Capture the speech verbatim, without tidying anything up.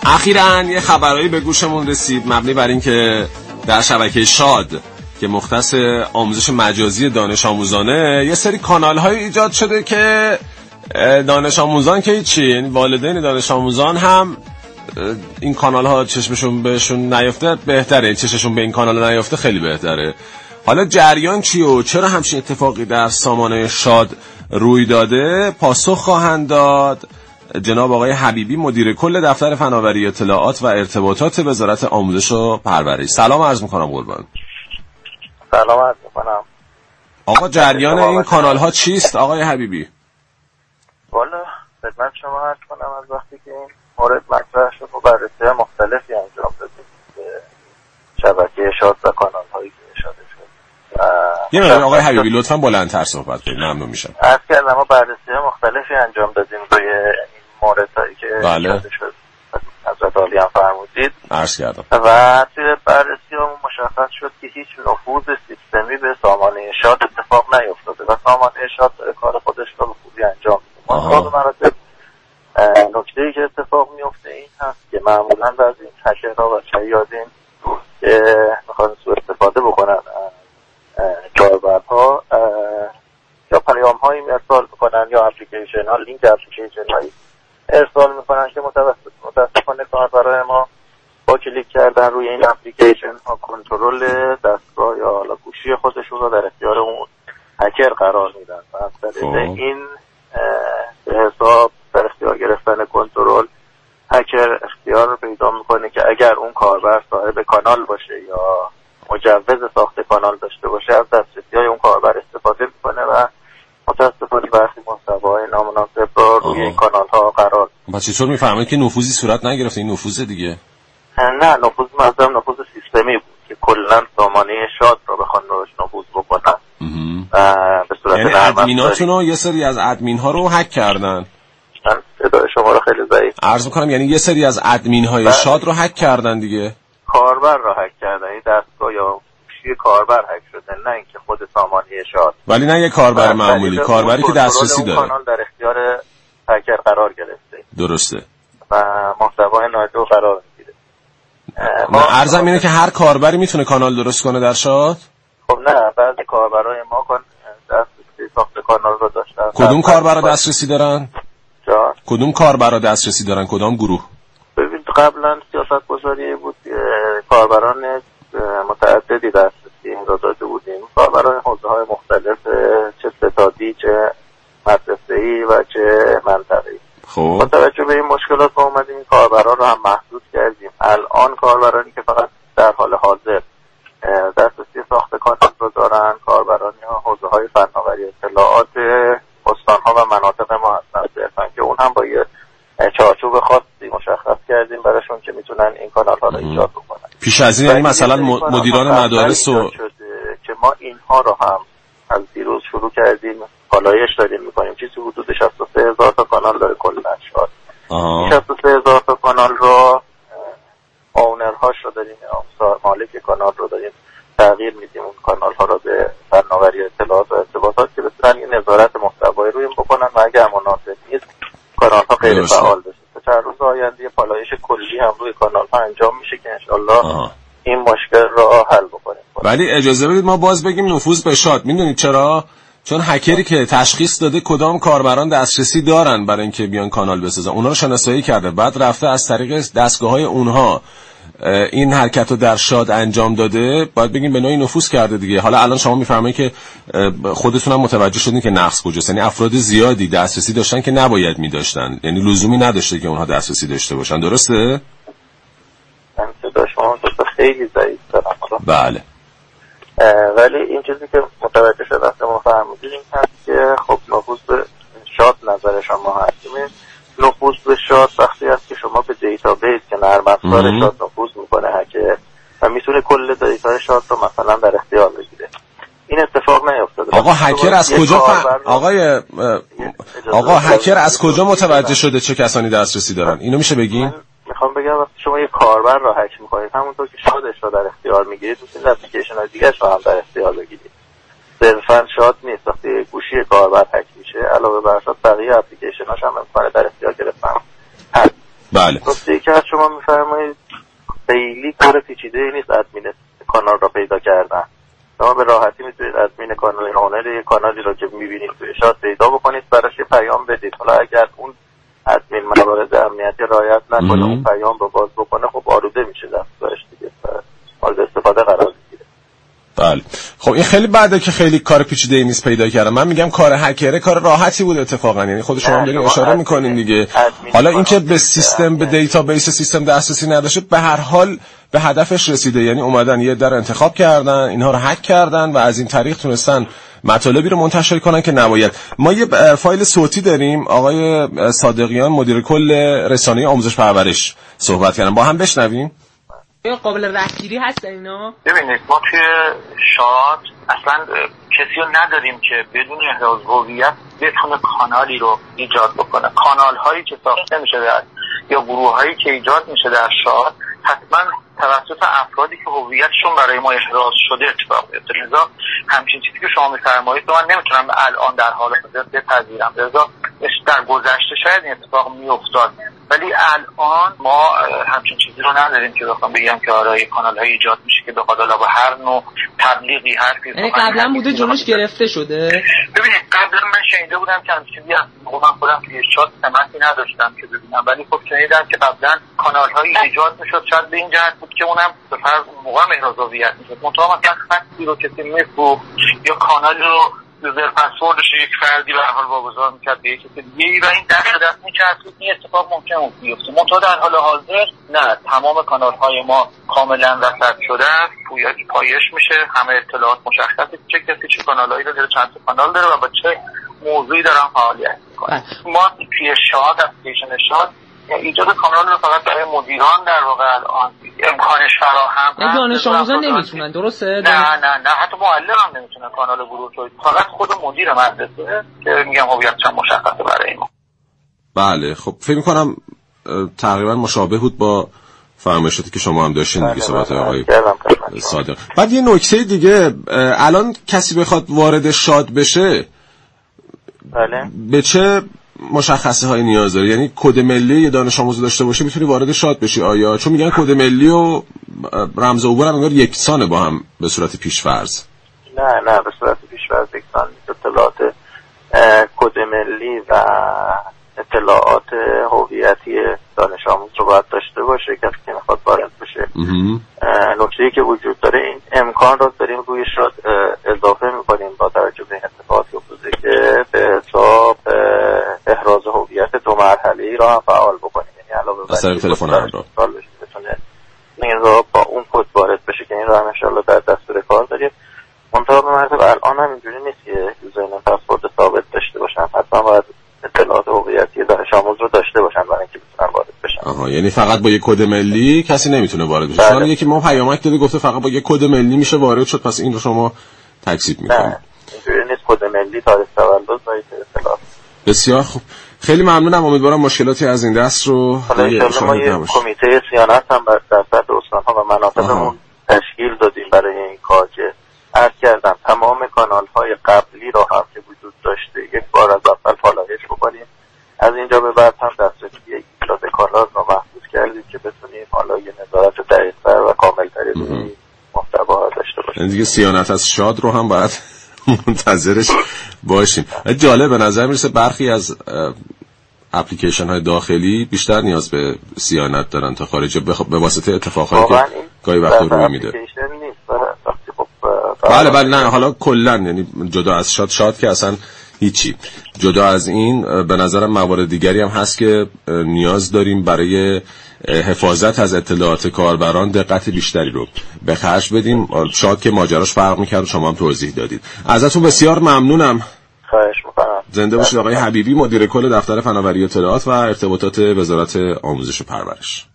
اخیراً یه خبرایی به گوشمون رسید مبنی بر این که در شبکه شاد که مختص آموزش مجازی دانش آموزانه یه سری کانال های ایجاد شده که دانش آموزان که هیچی، والدین دانش آموزان هم این کانال ها چشمشون بهشون نیفته بهتره، چشمشون به این کانال ها نیفته خیلی بهتره. حالا جریان چیه و چرا همچین اتفاقی در سامانه شاد روی داده پاسخ خواهند داد جناب آقای حبیبی، مدیر کل دفتر فناوری اطلاعات و ارتباطات وزارت آموزش و پرورش. سلام عرض میکنم قربان. سلام عرض میکنم. آقا جریان این کانال ها چیست آقای حبیبی؟ والا خدمت شما عرض کنم از وقتی که این مورد مطرح شد و بررسی مختلفی انجام دادیم به شبکه شاد و کانال هایی که اشاره شد. یه مقدار آقای حبیبی لطفا بلندتر صحبت کنید، ممنون میشم. عرض کردم ما بررسی مختلفی انجام دادیم روی این موردهایی که بله. اشاره شد. حضرت عالی هم فرمودید. عرض کردم. و توی بررسی هم مشخص شد که هیچ نفوذ سیستمی به سامانه شاد اتفاق نیفتاده و سامانه شاد کار خودش رو به خوبی انجام میده. ما به مراتب نکته‌ای که اتفاق میفته این هست که معمولاً بعضی این هکرها و شیادین که میخوان سوء استفاده بکنن کاربرها یا پیام هایی ارسال میکنن یا اپلیکیشن ها لینک اپلیکیشن هایی ارسال میکنن که متاسفانه کاربرای ما با کلیک کردن روی این اپلیکیشن ها کنترل دستگاه یا حالا گوشی خودشون رو در اختیار اون هکر قرار میدن و از طریق این به حساب در اختیار گرفتن کنترل هکر اختیار رو پیدا میکنه که اگر اون کاربر صاحب کانال باشه یا مجوز ساخت کانال داشته باشه از دسترسی‌های اون کاربر استفاده میکنه و متاسفانه برخی محتوای نامناسب رو روی این کانال ها قرار میده. پس چطور میفهمید که نفوذی صورت نگرفته؟ این نفوذ دیگه؟ نه، نفوذ مردم نفوذ سیستمی بود که کلا سامانه شاد رو بخوان روش نفوذ بکنن. به صورت یعنی ادمیناتون رو یه سری از ادمین ها رو هک کردن. من صدای شما رو خیلی ضعیف عرض میکنم یعنی یه سری از ادمین های شاد رو هک کردن دیگه. کاربر رو هک کردن، این دستگاه یا گوشی کاربر هک شده، نه اینکه خود سامانه شاد. ولی نه یه کاربر معمولی، کاربری که دسترسی داره. کانال در اختیار هکر قرار گرفته. درسته. و محتوای ناجور قرار میگیره. ما عرضم اینه که هر کاربری میتونه کانال درست کنه در شاد؟ خب نه، بعضی کاربرای ما کن دسترسی ساخت کانال رو داشتن. کدوم کاربرا دسترسی دارن؟ جا؟ کدوم کاربرا دسترسی دارن؟ کدام گروه؟ ببین قبلا سیاست گذاری بود کاربران متعددی دسترسی رو داده بودیم، کاربران حوزه های مختلف، چه ستادی چه مدرسه‌ای و چه منطقه‌ای. خب با توجه به این مشکلات ما اومدیم این کاربرا رو هم محدود کردیم. الان کاربرانی که فقط در حال حاضر دسترسی ساخت کانال رو دارن کاربرانی حوزه های فناوری اطلاعات استان‌ها و مناطق ما هستن صرفاً که اون هم با یه چارچوب خاصی مشخص کردیم براشون که میتونن این کانال ها رو ایجاد بکنن. پیش از این یعنی مثلا مدیران مدارس و که ما اینها رو هم از دیروز شروع کردیم پالایش داریم میکنیم، چیزی حدود شصت و سه هزار تا کانال داره کلا شاد. شصت و سه هزار تا کانال رو اونرهاش رو داریم، مالک کانال رو داریم تغییر میدیم اون کانال ها رو به فناوری اطلاعات و ارتباطات که بتونن این نظارت محتوایی روی بکنن و اگر مناسب نیست کانال ها غیر فعال بشه. تا چند روز آینده پالایش کلی هم روی کانال ها انجام میشه که انشالله این مشکل رو حل بکنیم. ولی اجازه بدید ما باز بگیم نفوذ به شاد. میدونید چرا؟ چون هکری که تشخیص داده کدام کاربران دسترسی دارن برای اینکه بیان کانال بسازن، اونها رو شناسایی کرده، بعد رفته از طریق دستگاه‌های اونها این حرکت رو در شاد انجام داده، باید بگیم به نوعی نفوذ کرده دیگه. حالا الان شما میفرمایید که خودتون هم متوجه شدین که نقص کجاست، یعنی افراد زیادی دسترسی داشتن که نباید می‌داشتن، یعنی لزومی نداشته که اونها دسترسی داشته باشن. درسته؟ من صدا شما خیلی ضعیف دارم. بله. ولی این چیزی که متوجه شدم که ما فهمیدیم این هست که خب نفوذ به شاد نظر شما هست. نفوذ به شاد وقتی هست که شما به دیتابیس که نرم افزار شاد نفوذ میکنه هکر و میتونه کل دیتای شاد رو مثلا در اختیار بگیره. این اتفاق نیفتاده. آقا هکر از کجا ف... آقای آقا هکر از کجا متوجه شده چه کسانی دسترسی دارن؟ اینو میشه بگین؟ میخوام بگم وقتی شما یه کاربر رو هک میکنید همونطور که شادش رو در اختیار میگیرید میتونید اپلیکیشن های دیگه رو هم در اختیار بگیرید. صرفا شاد نیست، وقتی گوشی کاربر هک میشه علاوه بر شاد بقیه اپلیکیشن هاش هم امکانه در اختیار گرفتن هست. بله. نکته‌ای که از شما پیچیده نیست ادمین کانال را پیدا کردن. شما به راحتی میتونید ادمین کانال هنر کانالی را که میبینید توی شات پیدا بکنید، براش پیام بدید. حالا اگر اون ادمین موارد امنیتی رعایت نکنه اون پیام رو باز بکنه، خب آلوده میشه دستگاهش دیگه، مورد استفاده قرار میگیره. بله خب این خیلی بعده که خیلی کار پیچیده ای نیست پیدا کردم. من میگم کار هکره کار راحتی بود اتفاقا، یعنی خود شما هم دارین اشاره میکنین دیگه. حالا اینکه به سیستم به دیتابیس سیستم دسترسی نداشته، به هر حال به هدفش رسیده، یعنی اومدن یه در انتخاب کردن، اینها رو هک کردن و از این طریق تونستن مطالبی رو منتشر کنن که نباید. ما یه فایل صوتی داریم، آقای صادقیان مدیر کل رسانه آموزش پرورش صحبت کردن، با هم بشنویم. قابل رهگیری هست اینا؟ ببینید ما توی شاد اصلا کسی رو نداریم که بدون احراز هویت بتونه کانالی رو ایجاد بکنه. کانال هایی که ساخته میشه در یا گروه هایی که ایجاد میشه در شاد حتما توسط افرادی که هویتشون برای ما احراز شده اتفاق میفته. لذا همچین چیزی که شما می‌فرمایید من نمیتونم الان در حال حاضر بپذیرم. لذا در گذشته شاید این اتفاق میافتاد، ولی الان ما همچین چیزی رو نداریم که بخوام بگم که آره کانال های ایجاد میشه که بخواد حالا با هر نوع تبلیغی حرفی. یعنی قبلا بوده جلوش گرفته شده. ببینید قبلا من شنیده بودم که همچین چیزی هست، من خودم توی شات سمتی نداشتم که ببینم، ولی خب شنیدم که قبلا کانال های ایجاد میشد، شاید به این جهت بود که اونم به فرض موقع احراز هویت میشد. منتها مثلا خطی رو کسی میفروخت یا کانال رو یوزر پسوردش یک فردی به حال واگذار میکرد به یک کسی دیگه و این دست دست میکرد که این اتفاق ممکن بیفته. منتها در حال حاضر نه، تمام کانال های ما کاملا رصد شده است، پایش میشه، همه اطلاعات مشخصه چه کسی چه کانالایی رو داره، چند تا کانال داره و با چه موضوعی دارن فعالیت میکنه. ما توی شاد اپلیکیشن شاد ایجاد کانال رو فقط برای مدیران در واقع الان امکانش فراهم هست. دانش آموزان نمیتونن، درسته؟ نه نه نه حتی معلم هم نمیتونه کانال گروه تولید، فقط خود مدیر مدرسه که میگم هویتش مشخصه برای ما. بله خب فکر می‌کنم تقریبا مشابه بود با فرمایشاتی که شما هم داشتین دیگه، صحبت آقای صادق. بعد یه نکته دیگه، الان کسی بخواد وارد شاد بشه بله به چه مشخصه های نیاز داره؟ یعنی کد ملی دانش آموز داشته باشه میتونی وارد شاد بشی آیا؟ چون میگن کد ملی و رمز عبور هم انگار یکسانه با هم به صورت پیش‌فرض. نه نه به صورت پیش‌فرض یکسان نیست. اطلاعات کد ملی و اطلاعات هویتی دانش آموز رو باید داشته باشه کسی که میخواد وارد بشه. نکته‌ای که وجود داره این امکان رو داریم روی شاد اضافه میکنیم با توجه به اتفاقاتی افتاده که به حساب احراز هویت دو مرحله‌ای را هم فعال بکنیم، یعنی علاوه بر این تلفن همراه بتونه این را با اون کد وارد بشه که این را هم ان شاءالله در دستور کار داریم. منتها به مراتب الان هم اینجوری نیست که یوزرنیم پسورد ثابت داشته باشن، حتما باید اطلاعات هویتی دانش آموز رو داشته باشن برای اینکه بتونن وارد بشن. آها، یعنی فقط با یک کد ملی کسی نمیتونه وارد بشه. چون یکی ما پیامک داده گفته فقط با یک کد ملی میشه وارد شد، پس این رو شما تکذیب میکنید. نه اینجوری نیست، کد ملی تاریخ تولد و اطلاعات. بسیار خوب، خیلی ممنونم. امیدوارم مشکلاتی از این دست رو حالا ما یه کمیته صیانت هم در سطح استان‌ها و مناطقمون تشکیل دادیم برای این کار که عرض کردم تمام کانال‌های قبلی رو هم که وجود داشته یک بار از اول فالایش بکنیم، از اینجا به بعد هم دسترسی ایجاد کانال رو محدود کردیم که بتونیم حالا یه نظارت دقیق‌تر و کامل‌تری روی محتوا داشته باشیم. دیگه صیانت از شاد رو هم باید منتظرش باشیم. جالب به نظر میرسه برخی از اپلیکیشن های داخلی بیشتر نیاز به صیانت دارن تا خارجی به واسطه اتفاقایی که گاهی وقتا روی میده. بله بله نه حالا کلن، یعنی جدا از شاد شاد که اصلا هیچی. جدا از این به نظرم موارد دیگری هم هست که نیاز داریم برای حفاظت از اطلاعات کاربران دقت بیشتری رو به خرج بدیم. شاد که ماجراش فرق می‌کرد شما هم توضیح دادید. ازتون بسیار ممنونم. خواهش می‌کنم. زنده باشید آقای حبیبی، مدیر کل دفتر فناوری اطلاعات و ارتباطات وزارت آموزش و پرورش.